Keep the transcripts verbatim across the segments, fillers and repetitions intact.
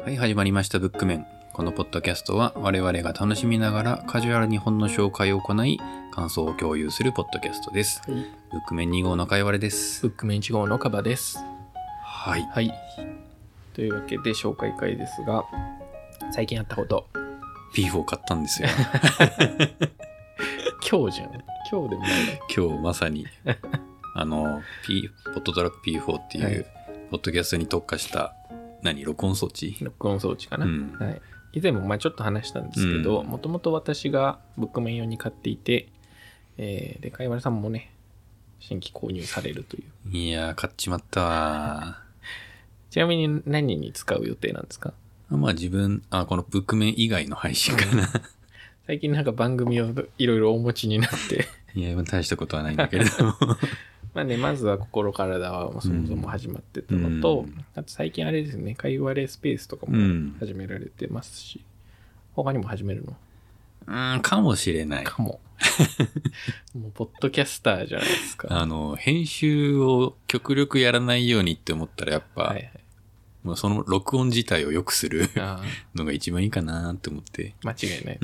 はい、始まりましたブックメン。このポッドキャストは我々が楽しみながらカジュアルに本の紹介を行い感想を共有するポッドキャストです。はい、ブックメンに号のかいわれです。 ブックメンいち号のカバです。 はい。 はい。というわけで紹介会ですが、最近あったこと。 ピーフォー 買ったんですよ。 今日じゃん。今日でもないね。 今日まさにあの P ポットトラック ピーフォー っていう、はい、ポッドキャストに特化した何録音装置録音装置かな、 うんはい、以前もまあちょっと話したんですけど、もともと私がブックメン用に買っていて、えー、でかいわれさんもね新規購入されるという。 いやー買っちまったわ。 ちなみに何に使う予定なんですか？ まあ自分あこのブックメン以外の配信かな。 最近なんか番組をいろいろお持ちになっていや大したことはないんだけれどもまあね、まずは心からだはそもそも始まってたのと、うん、あと最近あれですね、かいわれスペースとかも始められてますし、うん、他にも始めるの？ うん、かもしれない。 かも。もうポッドキャスターじゃないですか。 あの編集を極力やらないようにって思ったらやっぱ、はいはい、もうその録音自体を良くするのが一番いいかなって思って。 間違いない。 うん。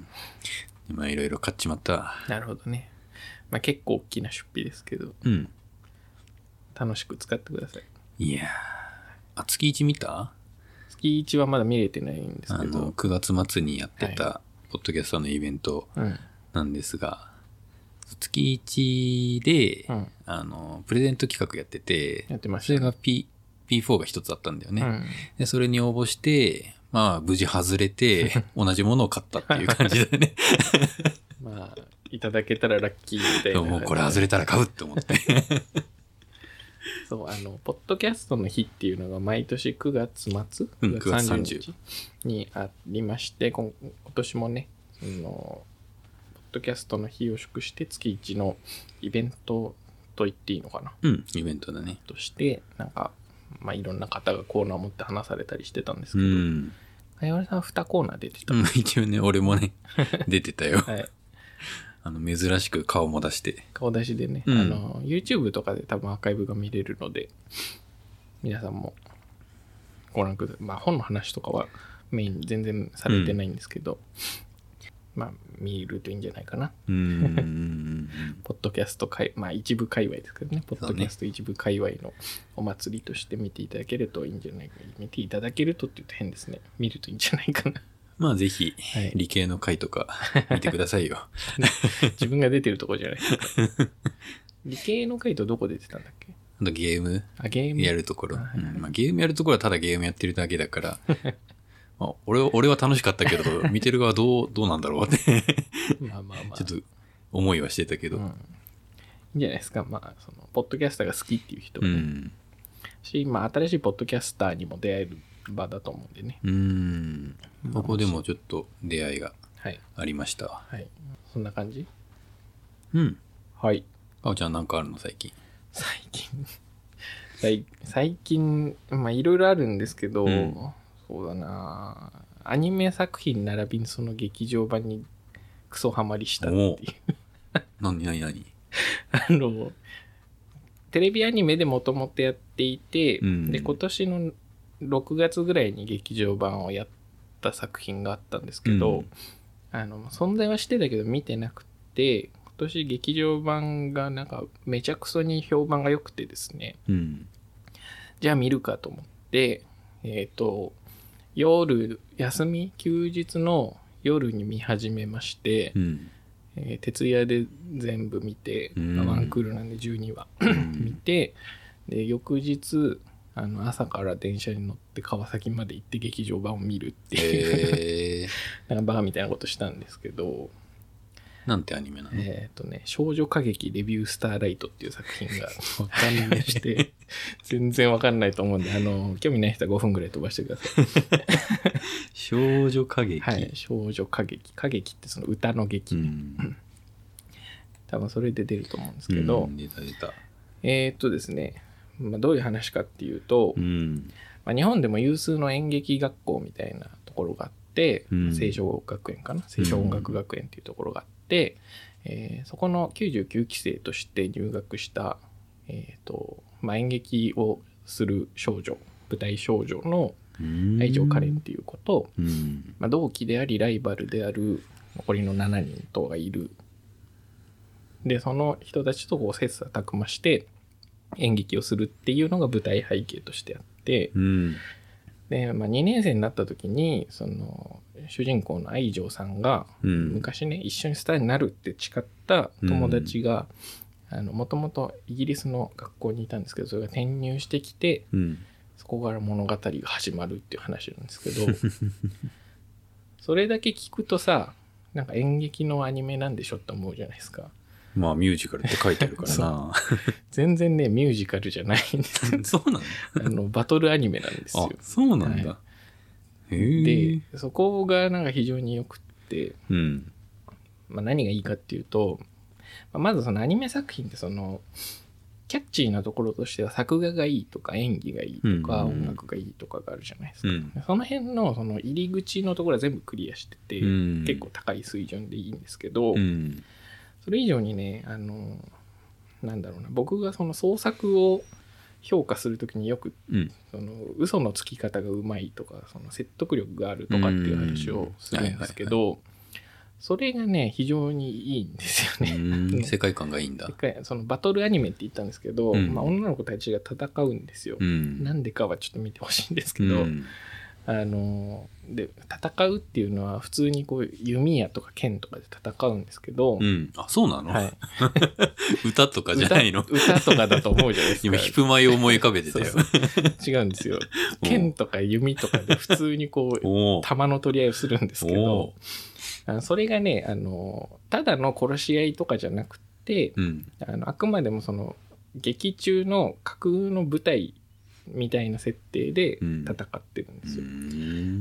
今いろいろ買っちまった。 なるほどね。まあ、結構大きな出費ですけど、 うん、 楽しく使ってください。 いやー、あ、月いち見た？ 月いちはまだ見れてないんですけど、 あのくがつ末にやってたポッドキャストのイベントなんですが、うん、月いちで、うん、あのプレゼント企画やってて、 やってましたね、 それが P、ピーフォー が一つあったんだよね、うん、でそれに応募してまあ無事外れて同じものを買ったっていう感じだね。 まあいただけたらラッキーみたいな。 もうこれ外れたら買うって思って。 そう、あのポッドキャストの日っていうのが毎年くがつ末、 うん、くがつさんじゅうにちにありまして、今年もね、そのポッドキャストの日を祝して月いちのイベントと言っていいのかな。 うん、イベントだね。 としてなんかまあいろんな方がコーナーを持って話されたりしてたんですけど、うん、かいわれさんにコーナー出てた。 うん、一応ね俺もね出てたよ。 はい。 あの珍しく顔も出して顔出しでね、うん、あの YouTube とかで多分アーカイブが見れるので皆さんもご覧ください。まあ本の話とかはメイン全然されてないんですけど、うん、まあ見るといいんじゃないかな。 うんうんポッドキャスト界まあ一部界隈ですけどね、ポッドキャスト一部界隈のお祭りとして見ていただけるといいんじゃないか。見ていただけるとって言うと変ですね。見るといいんじゃないかな。 まあぜひ、はい、理系の回とか見てくださいよ。 自分が出てるとこじゃないですか。理系の回とどこ出てたんだっけ？ あとゲームあゲームやるところ、うん、まあ、ゲームやるところはただゲームやってるだけだから、まあ、俺俺は楽しかったけど見てる側はどうどうなんだろうってまあまあまあちょっと思いはしてたけど、うん、いいんじゃないですか。まあそのポッドキャスターが好きっていう人は、ね、うん、し、まあ、新しいポッドキャスターにも出会える場だと思うんでね。 うーん。ここでもちょっと出会いがありました。はい。はい、そんな感じ？ うん。 はい。 かおちゃんなんかあるの最近？ 最近最近まあいろいろあるんですけど、うん、そうだな。アニメ作品並びにその劇場版にクソハマりしたっていう。 何何何？ あのテレビアニメでもともとやっていて、うん、で今年のろくがつぐらいに劇場版をやった作品があったんですけど、うん、あの存在はしてたけど見てなくて、今年劇場版がなんかめちゃくそに評判が良くてですね、 うん、 じゃあ見るかと思ってえっと夜休み休日の夜に見始めまして、うん、えー、徹夜で全部見て、うん、ワンクールなんでじゅうにわ見て、で翌日あの朝から電車に乗って川崎まで行って劇場版を見るっていう、えー、なんかバカみたいなことしたんですけど、 なんてアニメなの？ えっとね、少女歌劇レビュースターライトっていう作品がわかんないして全然わかんないと思うんで、あの興味ない人はごふんぐらい飛ばしてください。 少女歌劇、 はい、少女歌劇歌劇ってその歌の劇、うん、多分それで出ると思うんですけど、 うん、出た出た。 えー、っとですね、まあ、どういう話かっていうと、 うん、 まあ、日本でも有数の演劇学校みたいなところがあって、うん、清少学園かな、清少音楽学園っていうところがあって、うん、えー、そこのきゅうじゅうきゅうきせいとして入学した、えーとまあ、演劇をする少女、舞台少女の愛情カレンっていう子と、 うんまあ、同期でありライバルである残りのしちにんとがいる。でその人たちとこう切磋琢磨して演劇をするっていうのが舞台背景としてあって、 うんで、まあ、にねん生になった時にその主人公の愛情さんが、 うん、 昔ね一緒にスターになるって誓った友達がもともとイギリスの学校にいたんですけど、それが転入してきて、 うん、 そこから物語が始まるっていう話なんですけどそれだけ聞くとさ、なんか演劇のアニメなんでしょって思うじゃないですか。 まあミュージカルって書いてあるからな全然ねミュージカルじゃないんですそうなのあのバトルアニメなんですよ。 あ、そうなんだ、はい、へでそこがなんか非常によくって、 うんまあ、何がいいかっていうと、まあ、まずそのアニメ作品ってそのキャッチーなところとしては作画がいいとか演技がいいとか音楽がいいとかがあるじゃないですか、うん、その辺のその入り口のところは全部クリアしてて、うん、結構高い水準でいいんですけど、うん、それ以上にね、あのなんだろうな、僕がその創作を評価するときによく、うん、その嘘のつき方がうまいとかその説得力があるとかっていう話をするんですけど、それがね非常にいいんですよね世界観がいいんだ。 そのバトルアニメって言ったんですけど、うんまあ、女の子たちが戦うんですよ、うん、なんでかはちょっと見てほしいんですけど、うん、あので戦うっていうのは普通にこう弓矢とか剣とかで戦うんですけど、 うん、あそうなの、はい、歌とかじゃないの歌, 歌とかだと思うじゃないですか今ヒプマイを思い浮かべてたよそうそう違うんですよ剣とか弓とかで普通にこう弾の取り合いをするんですけどあそれがねあのただの殺し合いとかじゃなくて、うん、あのあくまでもその劇中の架空の舞台みたいな設定で戦ってるんですよ、うん、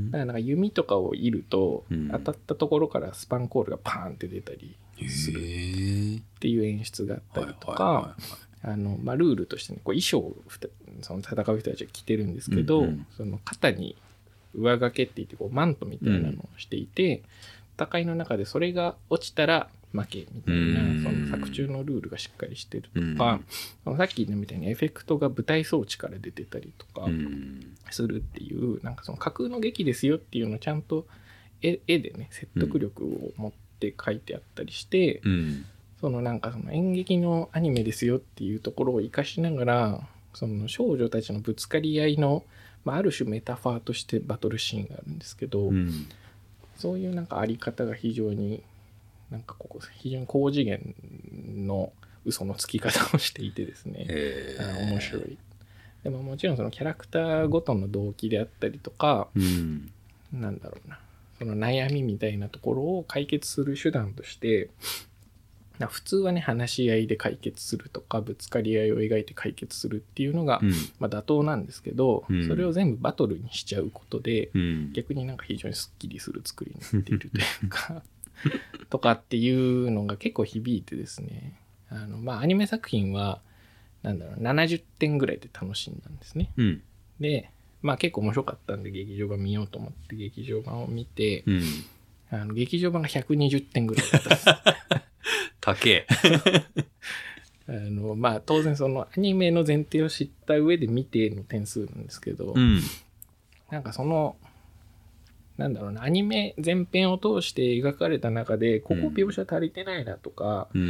だからなんか弓とかを射ると、うん、当たったところからスパンコールがパーンって出たりするっていう演出があったりとか、あのまあルールとしてねこう衣装をその戦う人たちが着てるんですけど、うんうん、その肩に上掛けって言ってこうマントみたいなのをしていて、うん戦いの中でそれが落ちたら負けみたいなその作中のルールがしっかりしてるとか、さっき言ったみたいにエフェクトが舞台装置から出てたりとかするっていうなんかその架空の劇ですよっていうのをちゃんと 絵, 絵でね説得力を持って書いてあったりして、そのなんかその演劇のアニメですよっていうところを生かしながらその少女たちのぶつかり合いの、まあ、ある種メタファーとしてバトルシーンがあるんですけど、うんそういうなんかあり方が非常になんかここ非常に高次元の嘘のつき方をしていてですね、あ面白い。でももちろんそのキャラクターごとの動機であったりとか、うん、なんだろうなその悩みみたいなところを解決する手段として普通はね話し合いで解決するとかぶつかり合いを描いて解決するっていうのが、うんまあ、妥当なんですけど、うん、それを全部バトルにしちゃうことで、うん、逆になんか非常にスッキリする作りになっているというかとかっていうのが結構響いてですねあのまあアニメ作品はなんだろうななじゅってんぐらいで楽しんだんですね、うん、でまあ結構面白かったんで劇場版見ようと思って劇場版を見て、うん、あの劇場版がひゃくにじゅってんぐらいだったです高えあのまあ当然そのアニメの前提を知った上で見ての点数なんですけど、うん、なんかそのなんだろうなアニメ全編を通して描かれた中でここ描写足りてないなとか、うん、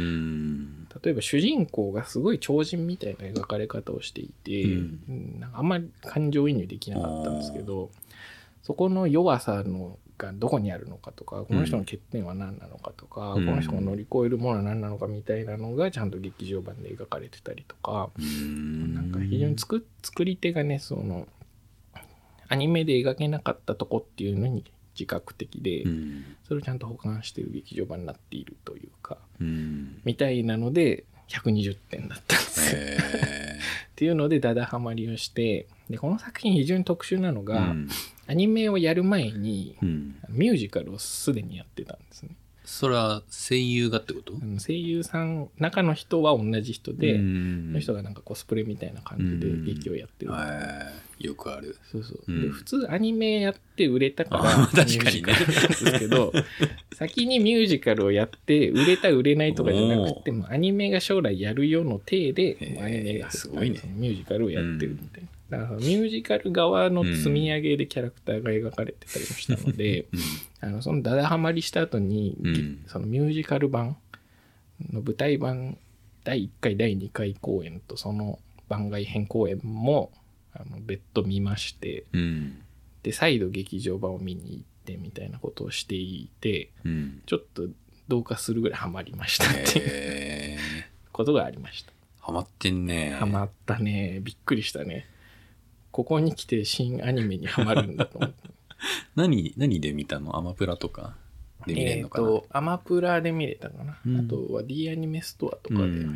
例えば主人公がすごい超人みたいな描かれ方をしていて、うん、なんかあんまり感情移入できなかったんですけどそこの弱さのがどこにあるのかとかこの人の欠点は何なのかとか、うん、この人が乗り越えるものは何なのかみたいなのがちゃんと劇場版で描かれてたりとか、うん、なんか非常に作り手がねそのアニメで描けなかったとこっていうのに自覚的で、うん、それをちゃんと保管している劇場版になっているというか、うん、みたいなのでひゃくにじゅってんだったんですよっていうのでダダハマりをしてでこの作品非常に特殊なのが、うんアニメをやる前に、うん、ミュージカルをすでにやってたんですね。 それは声優がってこと？ 声優さん中の人は同じ人で、その人がなんかコスプレみたいな感じで劇をやってる。 よくある。 そうそう。うん、で普通アニメやって売れたから確かにねなんですけど、先にミュージカルをやって売れた売れないとかじゃなくてもアニメが将来やるよの体でアニメがすごいねミュージカルをやってるみたいな。 だからミュージカル側の積み上げでキャラクターが描かれてたりもしたので、うん、あのそのダダハマりした後に、うん、そのミュージカル版の舞台版だいいっかいだいにかい公演とその番外編公演もあの別途見まして、うん、で再度劇場版を見に行ってみたいなことをしていて、うん、ちょっと同化するぐらいハマりましたっていうことがありました。 ハマってんね。 ハマったね。びっくりしたね。ここに来て新アニメにハマるんだと思って。 何、何で見たの？アマプラとかで見れるのかな？えっと、 アマプラで見れたかな。うん、あとは D アニメストアとかで入ってたので、うん、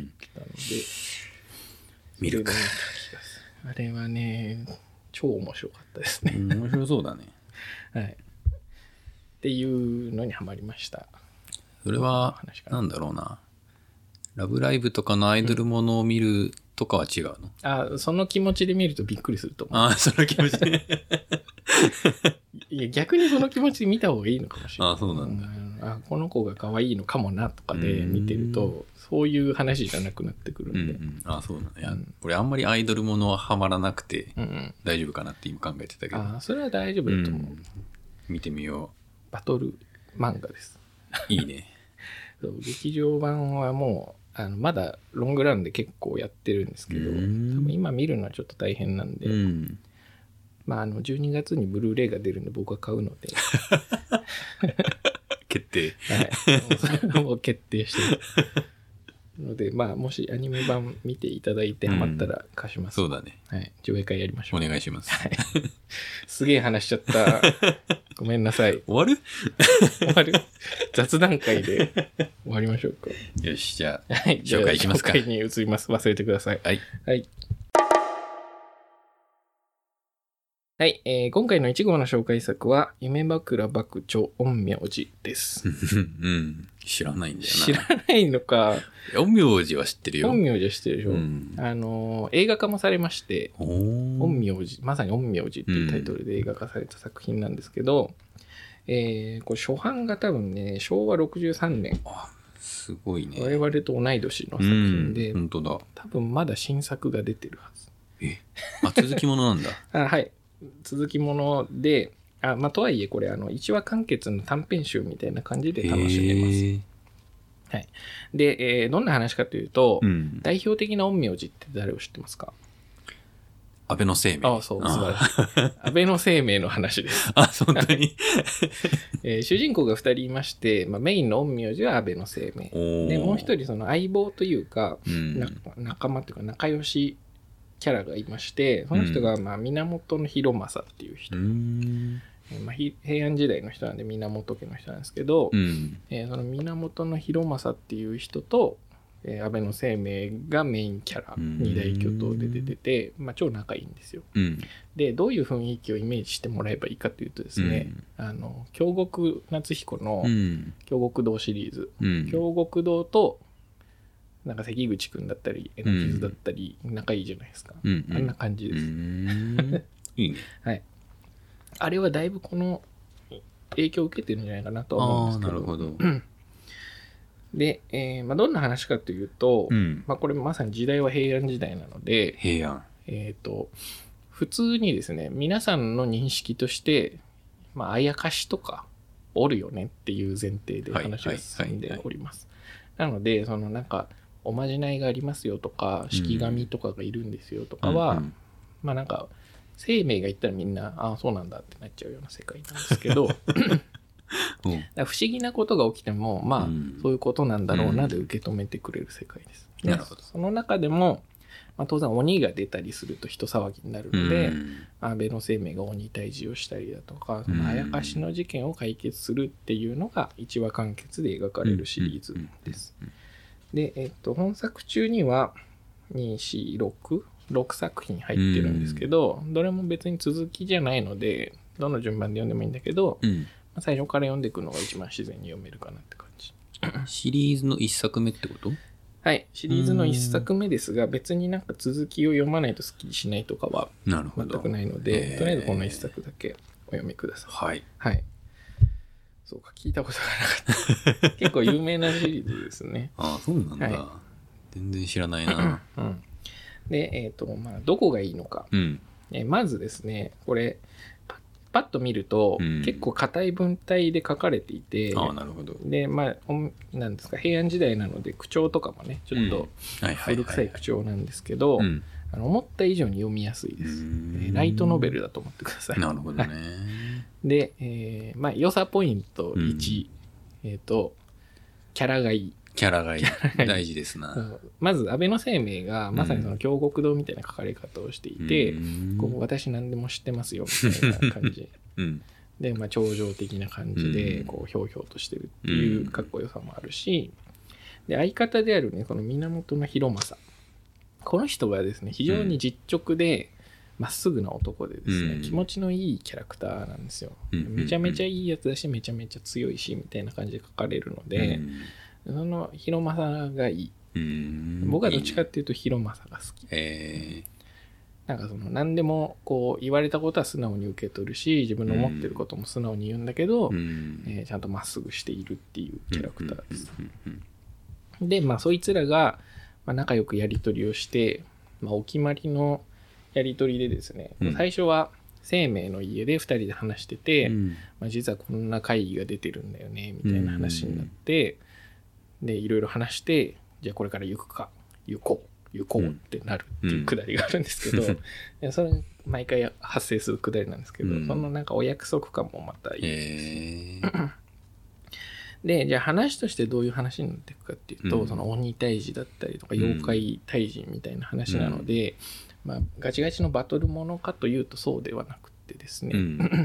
見るか。 あれはね、超面白かったですね。 面白そうだね。 はい。っていうのにハマりました。 それは、なんだろうな。ラブライブとかのアイドルものを見るとかは違うの？ あ、その気持ちで見るとびっくりすると思う。 あ、その気持ちで。 いや、逆にその気持ちで見た方がいいのかもしれない。 あ、そうなんだ。 うん、あ、この子が可愛いのかもなとかで見てると、そういう話じゃなくなってくるんで。 うんうん、あ、そうなんだ。いや、うん、俺あんまりアイドルものはハマらなくて、うんうん、大丈夫かなって今考えてたけど。 あ、それは大丈夫だと思う。うん、 見てみよう。 バトル漫画です。 いいね。 そう劇場版はもう、あのまだロングランで結構やってるんですけど、多分今見るのはちょっと大変なんで、うん、まああのじゅうにがつにブルーレイが出るんで僕は買うので決定。 はい。もう決定してるので、まあもしアニメ版見ていただいてハマったら貸します。 うん、そうだね。 はい。上映会やりましょう。 お願いします。はい。 すげえ話しちゃった。ごめんなさい。 終わる？ 終わる？雑談会で終わりましょうか。 よし、じゃあ、はい、紹介いきますか。 紹介に移ります。忘れてください。 はい。 はい。はい、えー、今回のいち号の紹介作は、夢枕幕長陰陽師です。 うん。知らないんだよな。 知らないのか。 陰陽師は知ってるよ。 陰陽師は知ってるでしょ。うん、あの、映画化もされまして、陰陽師、まさに陰陽師っていうタイトルで映画化された作品なんですけど、うん、えー、これ初版が多分ね、しょうわろくじゅうさんねん。 あ、すごいね。 我々と同い年の作品で、 うん、本当だ。 多分まだ新作が出てるはず。 え、あ、続きものなんだ。 あ、はい。続きもので、あ、まあ、とはいえこれあのいちわ完結の短編集みたいな感じで楽しめます。はい。で、えー、どんな話かというと、うん、代表的な陰陽師って誰を知ってますか？ 安倍の生命。 あ、そう、素晴らしい。安倍の生命の話です。 あ、本当に、 えー、主人公がふたりいまして、まあ、メインの陰陽師は安倍の生命。で、もう一人その相棒というか、うん、仲間というか仲良しキャラがいまして、その人がまあ源広政っていう人、うんまあ、平安時代の人なんで源家の人なんですけど、うんえー、その源広政っていう人と、えー、安倍の生命がメインキャラ二大巨頭で出てて、まあ、超仲いいんですよ、うん、でどういう雰囲気をイメージしてもらえばいいかというとですね、うん、あの京極夏彦の京極堂シリーズ、うん、京極堂となんか関口くんだったり榎木図だったり仲いいじゃないですか、うんうん、あんな感じです。 うんいいね。 はい。あれはだいぶこの影響を受けてるんじゃないかなと思うんですけど。 あ、なるほど。 で、えーまあ、どんな話かというと、うんまあ、これまさに時代は平安時代なので、 平安。 えっと普通にですね、皆さんの認識として、まあ、あやかしとかおるよねっていう前提で話が進んでおります。なので、そのなんかおまじないがありますよとか式神とかがいるんですよとかは、うん、まあなんか生命が言ったらみんなああそうなんだってなっちゃうような世界なんですけどうん、だ不思議なことが起きてもまあ、うん、そういうことなんだろうなで受け止めてくれる世界です。 うん、なるほど。 その中でも、まあ、当然鬼が出たりすると人騒ぎになるので、うん、安倍の生命が鬼退治をしたりだとか、そのあやかしの事件を解決するっていうのがいちわ完結で描かれるシリーズです。で、えっと、本作中にはに、よん、ろく、ろくさく品入ってるんですけど、どれも別に続きじゃないのでどの順番で読んでもいいんだけど、うんまあ、最初から読んでいくのが一番自然に読めるかなって感じ。 シリーズのいっさくめってこと？ はい、シリーズのいっさくめですが、別になんか続きを読まないとスッキリしないとかは全くないので、とりあえずこのいっさくだけお読みください。 はい。 はい。そうか、聞いたことがなかった。結構有名なシリーズですね。 ああ、そうなんだ。はい、全然知らないな。 うん、で、えっと、まあ、どこがいいのか。うん、 えまずですね、これ、パッと見ると、うん、結構硬い文体で書かれていて、 ああ、なるほど。 で、まあ、なんですか、平安時代なので口調とかもね、ちょっと古臭い口調なんですけど、あの思った以上に読みやすいです。ライトノベルだと思ってください。 なるほどね。 で、えー、まあ、良さポイントいち、うん、えっ、ー、と、キャラがいい。 キャラがいい。大事ですな。 まず、安倍晴明がまさにその京極堂みたいな書かれ方をしていて、うん、こう私何でも知ってますよみたいな感じ。うん、で、まあ、超常的な感じで、こう、ひょうひょうとしてるっていうかっこよさもあるし、で、相方であるね、この源広政。この人がですね、非常に実直で、まっすぐな男でですね、うん、気持ちのいいキャラクターなんですよ。うん、めちゃめちゃいいやつだし、めちゃめちゃ強いし、みたいな感じで書かれるので、うん、その広政がいい。うん、僕はどっちかっていうと広政が好き。えー、なんかその何でもこう言われたことは素直に受け取るし、自分の思ってることも素直に言うんだけど、うんえー、ちゃんとまっすぐしているっていうキャラクターです。で、まあそいつらが仲良くやり取りをして、まあ、お決まりのやり取りでですね、うん、最初は生命の家でふたりで話してて、うんまあ、実はこんな会議が出てるんだよねみたいな話になって、うん、でいろいろ話して、じゃあこれから行くか行こう行こうってなるっていうくだりがあるんですけど、うん、それ毎回発生するくだりなんですけど、うん、そのなんかお約束感もまたいいですね。で、じゃあ話としてどういう話になっていくかっていうと、うん、その鬼退治だったりとか妖怪退治みたいな話なので、うんまあ、ガチガチのバトルものかというとそうではなくてですね、うん、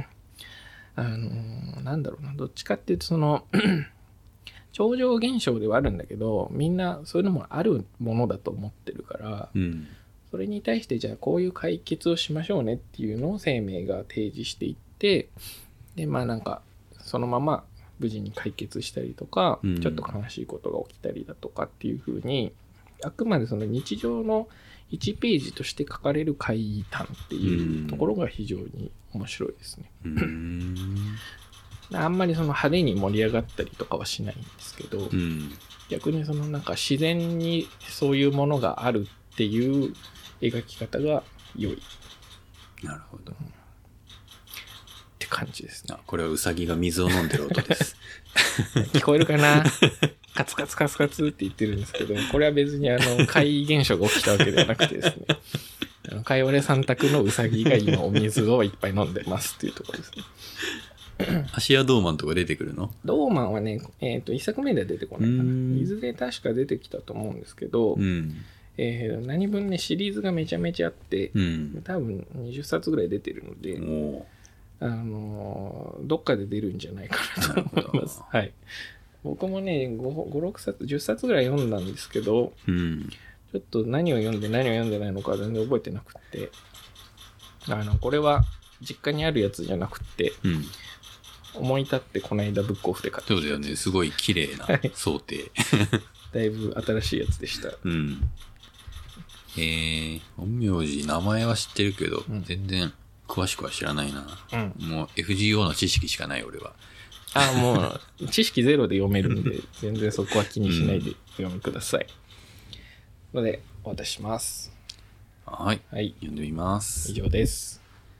あのなんだろうな、どっちかっていうとその超常現象ではあるんだけど、みんなそういうのもあるものだと思ってるから、うん、それに対してじゃあこういう解決をしましょうねっていうのを生命が提示していって、でまあなんかそのまま無事に解決したりとか、うん、ちょっと悲しいことが起きたりだとかっていう風に、あくまでその日常のいちページとして書かれる怪談っていうところが非常に面白いですね。うんあんまりその派手に盛り上がったりとかはしないんですけど、うん、逆にそのなんか自然にそういうものがあるっていう描き方が良い。 なるほど。うんって感じですね。 あ、これはウサギが水を飲んでる音です。 聞こえるかな？カツカツカツカツって言ってるんですけど、これは別にあの怪異現象が起きたわけではなくてですね、あのかいわれさん択のウサギが今お水をいっぱい飲んでますっていうところですね。 アシアドーマンとか出てくるの？ ドーマンはね、えっと、一作目では出てこないかな。いずれ確か出てきたと思うんですけど、うんえー、何分ね、シリーズがめちゃめちゃあって、うん、多分にじゅっさつぐらい出てるので、あのどっかで出るんじゃないかなと思います。はい。僕もね、ご、ろくさつ、じゅっさつぐらい読んだんですけど、うん、ちょっと何を読んで何を読んでないのか全然覚えてなくて、あの、これは実家にあるやつじゃなくて、うん、思い立ってこの間ブックオフで買ってそうだよね。すごい綺麗な想定。 だいぶ新しいやつでした。うん。 えー、陰陽師、名前は知ってるけど、うん、全然詳しくは知らないな。うん、もう エフジーオー の知識しかない俺は。 あ、もう知識ゼロで読めるんで、全然そこは気にしないでお読みください。うん、ので、お渡しします。 はい。はい。読んでみます。 以上です。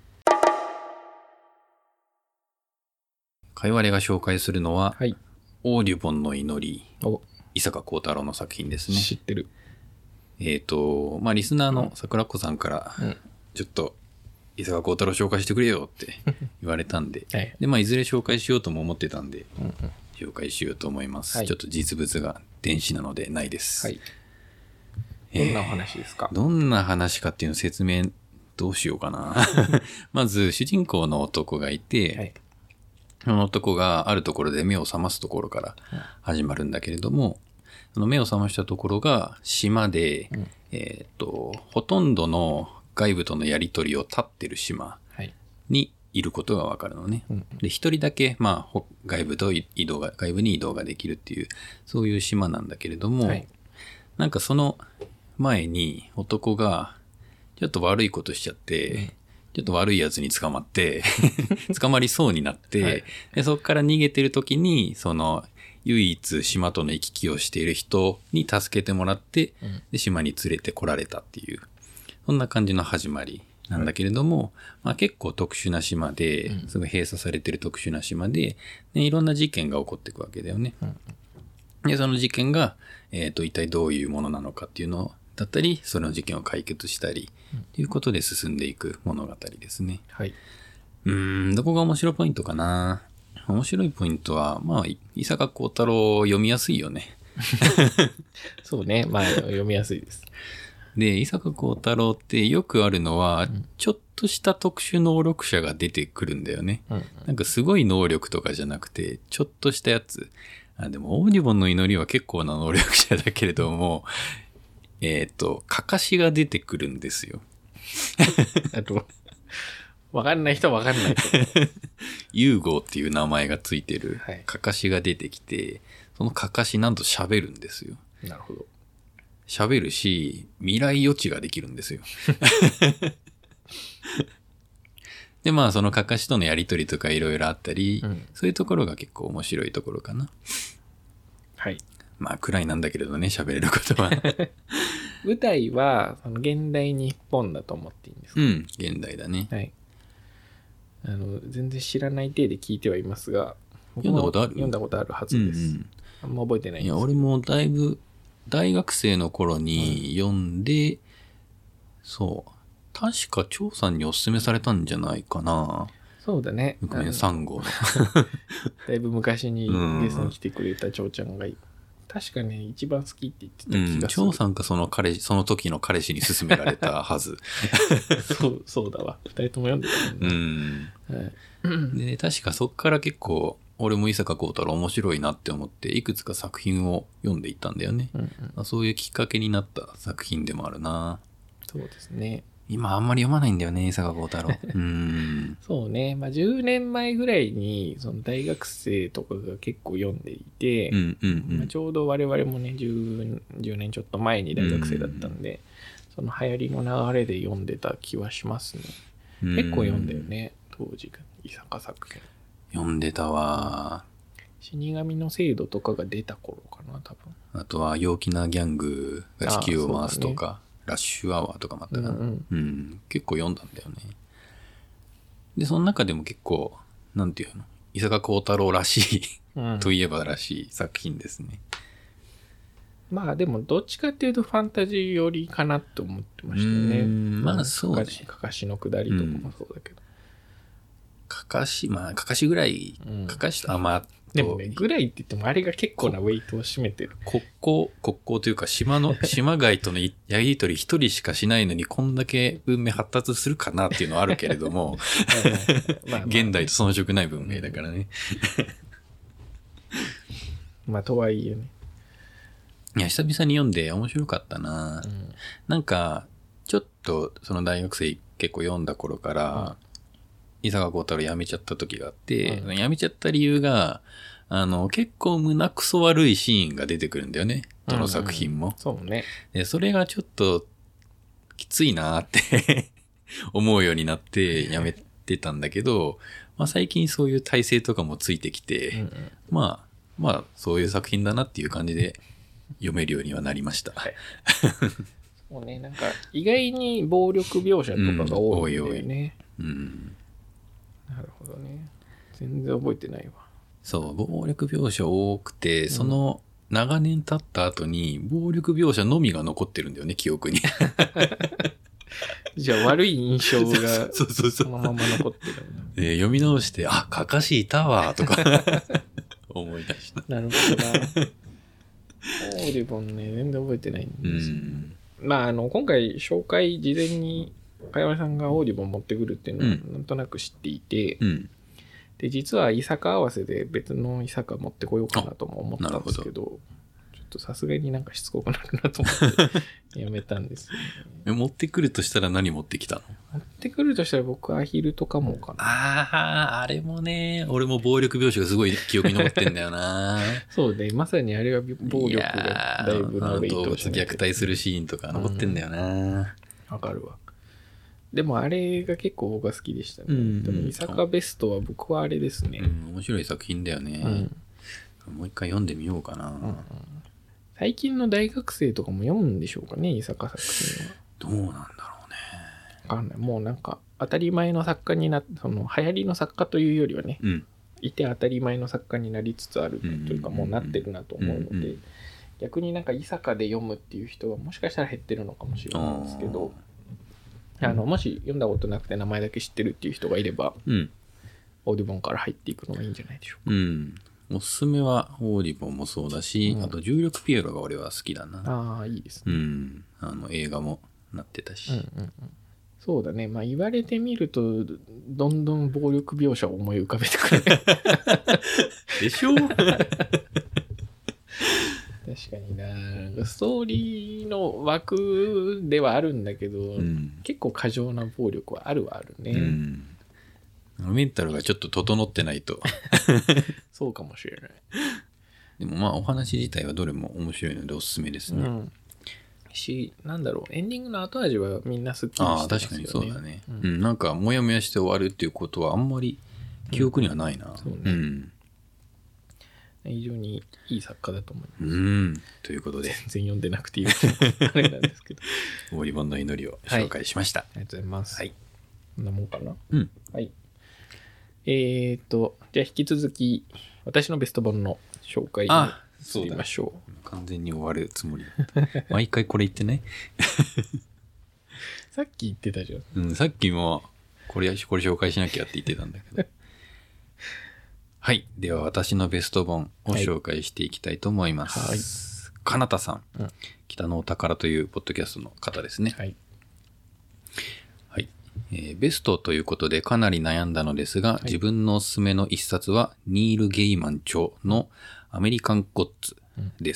かいわれが紹介するのは、はい、オーデュボンの祈り、伊坂幸太郎の作品ですね。 知ってる。 えっと、まあ、リスナーの桜子さんから、うん、ちょっと、伊坂幸太郎紹介してくれよって言われたんで、はい、で、まあ、いずれ紹介しようとも思ってたんで、うんうん、紹介しようと思います、はい。ちょっと実物が電子なのでないです。はい。 どんなお話ですか？ えー、どんな話かっていうの説明どうしようかな。まず、主人公の男がいて、はい、その男があるところで目を覚ますところから始まるんだけれども、その目を覚ましたところが島で、うん、えっと、ほとんどの外部とのやり取りを絶ってる島にいることがわかるのね。はい、で、一人だけ、まあ、外部と移動が、外部に移動ができるっていう、そういう島なんだけれども、はい、なんかその前に男がちょっと悪いことしちゃって、うん、ちょっと悪いやつに捕まって、捕まりそうになって、はい、でそこから逃げてる時に、その、唯一島との行き来をしている人に助けてもらって、うん、で島に連れてこられたっていう、そんな感じの始まりなんだけれども、まあ結構特殊な島で、 うんすごい閉鎖されてる特殊な島で、ね、いろんな事件が起こっていくわけだよね。 うんで、その事件が、えっと、一体どういうものなのかっていうのだったり、その事件を解決したり、ということで進んでいく物語ですね。 はい。 うーん、どこが面白いポイントかな。面白いポイントは、まあ、伊坂幸太郎読みやすいよね。 そうね。まあ、読みやすいです。 で、伊坂幸太郎ってよくあるのは、 んちょっとした特殊能力者が出てくるんだよね。 うんうん。 なんかすごい能力とかじゃなくて、ちょっとしたやつ。あ、でも、オーディボンの祈りは結構な能力者だけれども、えっと、かかしが出てくるんですよ。 あと、わかんない人はわかんない人。 ユーゴーっていう名前がついてるはいかかしが出てきて、そのかかしなんと喋るんですよ。 なるほど。 喋るし、未来予知ができるんですよ。で、まあ、そのかかしとのやりとりとかいろいろあったり、 うんそういうところが結構面白いところかな。 はい。 まあ、くらいなんだけれどね、喋れることは。 舞台は、その現代日本だと思っていいんですか？ うん、現代だね。 はい。あの、全然知らない体で聞いてはいますが、 読んだことある？ 読んだことあるはずです。 うんうん。 あんま覚えてないんいや、 です。 俺もだいぶ、大学生の頃に読んで、そう。確か張さんにおすすめされたんじゃないかな。 そうだね。 ごめん、 あのさん号の。 だいぶ昔にうんゲストに来てくれた張ちゃんが、確かね、一番好きって言ってたうん、 気がする。 張さんかその彼氏、その時の彼氏に勧められたはず。 そう、そうだわ。二人とも読んでたもんうね。 ん。 はい。 でね、確かそっから結構、俺も伊坂幸太郎面白いなって思って、いくつか作品を読んでいったんだよね。 うんうん、 まあそういうきっかけになった作品でもあるな。 そうですね。 今あんまり読まないんだよね、伊坂幸太郎。うん。 そうね。まあ、じゅうねんまえぐらいに、その大学生とかが結構読んでいて、 うんうんうまあ、 ん。 ちょうど我々もね10、じゅうねんちょっと前に大学生だったんで、その流行りの流れで読んでた気はしますね。結構読んだよね、当時が伊坂作品。 読んでたわ。 死神の制度とかが出た頃かな、多分。 あとは、陽気なギャングが地球を回すとか、ラッシュアワーとかもあったかな。 うんうんうん、結構読んだんだよね。で、その中でも結構、なんていうの、伊坂幸太郎らしいうん、 といえばらしい作品ですね。 まあでもどっちかっていうとファンタジー寄りかなと思ってましたようね。 んまあそうねかかしのくだりとかもそうだけど。 かかし、まあ、かかしぐらい、 うんかかしと、あ、まあ、 でもね、ぐらいって言ってもあれが結構なウェイトを占めてる。 国交、国交というか、島の、島外とのやりとり一人しかしないのに、こんだけ文明発達するかなっていうのはあるけれども、 まあまあ現代と遜色ない文明だからね。 まあとはいえね。 いや、久々に読んで面白かったな、 うん、 なんか、ちょっと、その大学生結構読んだ頃から、伊坂幸太郎辞めちゃった時があって、 うん辞めちゃった理由が、あの、結構胸くそ悪いシーンが出てくるんだよね。どの作品も。 うんうん、そうね。 で、それがちょっと、きついなーって思うようになって辞めてたんだけど、まあ最近そういう体制とかもついてきて、 うんうん、 まあ、まあそういう作品だなっていう感じで読めるようにはなりました。 はい。そうね、なんか意外に暴力描写とかが多いんだよね。 うん、多い多い。うん。 なるほどね。全然覚えてないわ。 そう、暴力描写多くて、その長年経った後に暴力描写のみが残ってるんだよね、記憶に。 じゃあ悪い印象がそうそうそうそのまま残ってるんだ。 で読み直して、あ、かかしいたわ、とか思い出した。 なるほどな。オーディボンね、全然覚えてないんうですよ。 ん。 まあ、あの、今回紹介事前に、かやまさんがオーディボン持ってくるっていうのはうんなんとなく知っていて、 うん。 で、実は伊坂合わせで別の伊坂持ってこようかなとも思ったんですけど、ちょっとさすがになんかしつこくなるなと思ってやめたんですよね。 え持ってくるとしたら何持ってきたの？ 持ってくるとしたら僕はアヒルとかもかな。 ああ、あれもね、俺も暴力描写がすごい記憶に残ってんだよな。 そうね、まさにあれは暴力がだいぶのウェイト動物を占めてる虐待するシーンとか残ってんだよな。 わかるわ。でもあれが結構僕は好きでしたね。 うんでも伊坂ベストは僕はあれですね。 うん、面白い作品だよね。 うんもう一回読んでみようかな。 うんうん、最近の大学生とかも読むんでしょうかね、伊坂作品は。 どうなんだろうね。 わかんない。もうなんか当たり前の作家になって、その流行りの作家というよりはね、 うん、 いて当たり前の作家になりつつあるというか、 うんもうなってるなと思うので、 うんうん、 逆になんか伊坂で読むっていう人はもしかしたら減ってるのかもしれないんですけど、あのもし読んだことなくて名前だけ知ってるっていう人がいれば、 うん、 オーディボンから入っていくのがいいんじゃないでしょうか。 うん。おすすめはオーディボンもそうだし、うん、あと重力ピエロが俺は好きだな。 ああ、いいですね。 うん。あの映画もなってたし。 うんうんうん、そうだね。まあ言われてみると、どんどん暴力描写を思い浮かべてくる。 でしょ確かにな。ストーリーの枠ではあるんだけど、うん、結構過剰な暴力はあるはあるね。 うんメンタルがちょっと整ってないとそうかもしれない。 でもまあお話自体はどれも面白いのでおすすめですね、うん、 しなんだろうエンディングの後味はみんなすっきりしてますよね。 ああ確かにそうだね、うんうん、なんかモヤモヤして終わるっていうことはあんまり記憶にはないな、うん、そうね、うん、 非常にいい作家だと思います。 うんということで全然読んでなくていいあれなんですけどオーディボンの祈りを紹介しました、 はい、ありがとうございます。 はいこんなもんかな。 うんはいえーと、じゃあ引き続き、私のベスト本の紹介に移りましょう。 う完全に終わるつもりだった。毎回これ言ってね。 さっき言ってたじゃん。 うん、さっきも、これ、これ紹介しなきゃって言ってたんだけど。はい。では、私のベスト本を紹介していきたいと思います。はい。かなたさん、うん。北のお宝というポッドキャストの方ですね。はい。えー、ベストということでかなり悩んだのですが、はい、自分のおすすめの一冊はニール・ゲイマン著のアメリカン・ゴッツです、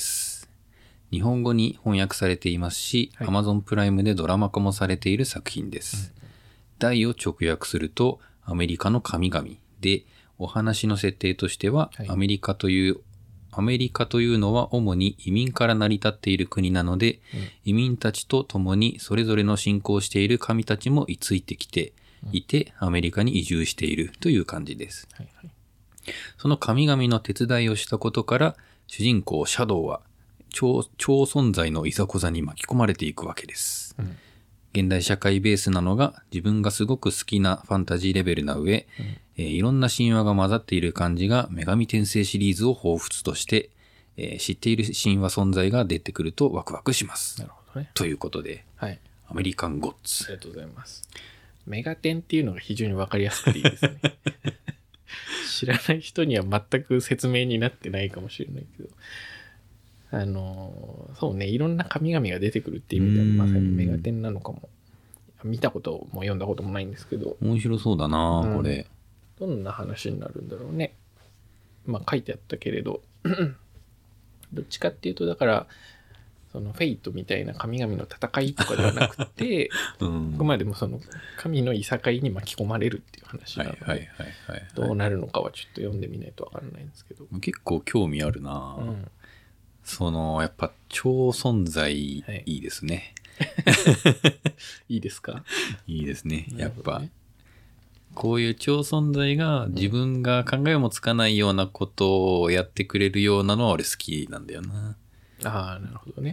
うん、日本語に翻訳されていますし、はい、Amazon プライムでドラマ化もされている作品です、うん、題を直訳するとアメリカの神々で、お話の設定としては、はい、アメリカというアメリカというのは主に移民から成り立っている国なので、うん、移民たちと共にそれぞれの信仰している神たちも居ついてきていて、うん、アメリカに移住しているという感じです、はいはい。その神々の手伝いをしたことから、主人公シャドウは 超, 超存在のいざこざに巻き込まれていくわけです、うん。現代社会ベースなのが自分がすごく好きなファンタジーレベルな上、うんえー、いろんな神話が混ざっている感じが女神転生シリーズを彷彿として、えー、知っている神話存在が出てくるとワクワクします。 なるほどね。 ということで、はい、アメリカンゴッツ。 ありがとうございます。メガテンっていうのが非常にわかりやすくていいですね。知らない人には全く説明になってないかもしれないけど。あのそうねいろんな神々が出てくるっていう意味ではまさにメガテンなのかも。見たことも読んだこともないんですけど面白そうだな、うん、これどんな話になるんだろうね。まあ書いてあったけれどどっちかっていうとだからそのフェイトみたいな神々の戦いとかではなくて、うん、あくまでもその神のいさかいに巻き込まれるっていう話なのでどうなるのかはちょっと読んでみないとわからないんですけど結構興味あるな、うん、そのやっぱ超存在いいですね、 はい、いいですかいいですねやっぱこういう超存在が自分が考えもつかないようなことをやってくれるようなのは俺好きなんだよな。 ああなるほどね、 うん、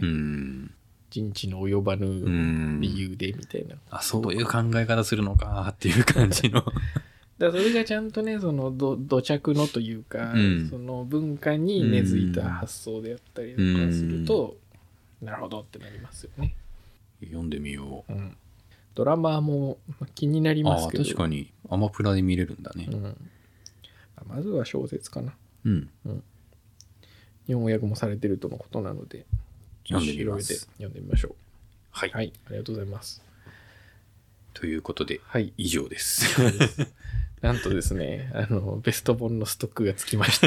人知の及ばぬ理由でみたいな、 あそういう考え方するのかっていう感じのだからそれがちゃんとねその土着のというか、うん、その文化に根付いた発想であったりとかすると、うん、なるほどってなりますよね。 読んでみよう、うん、 ドラマも気になりますけどあ確かにアマプラで見れるんだね、うん、 まずは小説かな、 うんうん、日本語訳もされてるとのことなので読んでみます。 読んでみましょう。 はい、 はい、ありがとうございます。 ということで、 はい、 以上です。 なんとですね、あのベスト本のストックがつきました。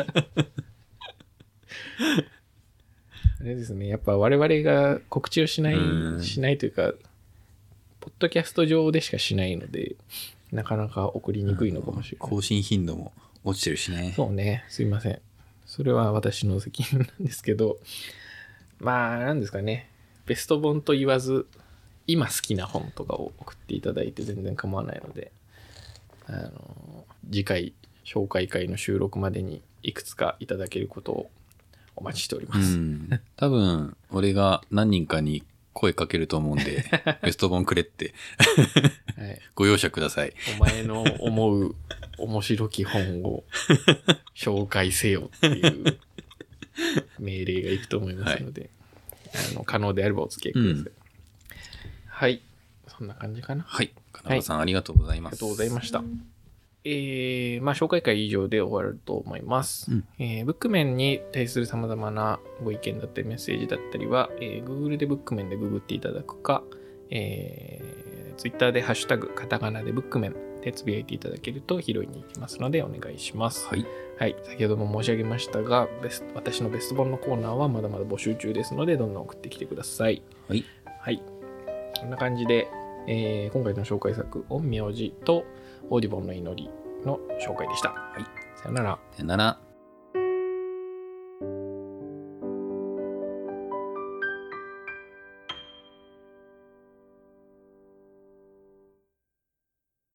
あれですね、やっぱ我々が告知をしないしないというか、ポッドキャスト上でしかしないので、なかなか送りにくいのかもしれない。 更新頻度も落ちてるしね。 そうね、すいません。それは私の責任なんですけど、まあ、なんですかね。ベスト本と言わず、今好きな本とかを送っていただいて全然構わないので、あの、次回紹介会の収録までにいくつかいただけることをお待ちしております。 うん、多分、俺が何人かに声かけると思うんで、ベスト本くれって、 はい、 ご容赦ください。 お前の思う面白き本を紹介せよっていう命令がいくと思いますので、はい、あの可能であればお付き合いください。うん、はい。そんな感じかな。 はい。金川さん、はい、ありがとうございます。 ありがとうございました。えー、まあ、紹介会以上で終わると思います。うん、えー、ブックメンに対する様々なご意見だったりメッセージだったりは、えー、Google でブックメンでググっていただくか、えー、Twitter でハッシュタグ、カタカナでブックメンでつぶやいていただけると拾いに行きますのでお願いします。 はい。 はい。先ほども申し上げましたが、ベスト私のベスト本のコーナーはまだまだ募集中ですので、どんどん送ってきてください。 はい。 はい。こんな感じで、えー、今回の紹介作、陰陽師とオーディボンの祈りの紹介でした。 はい。 さよなら。 さよなら。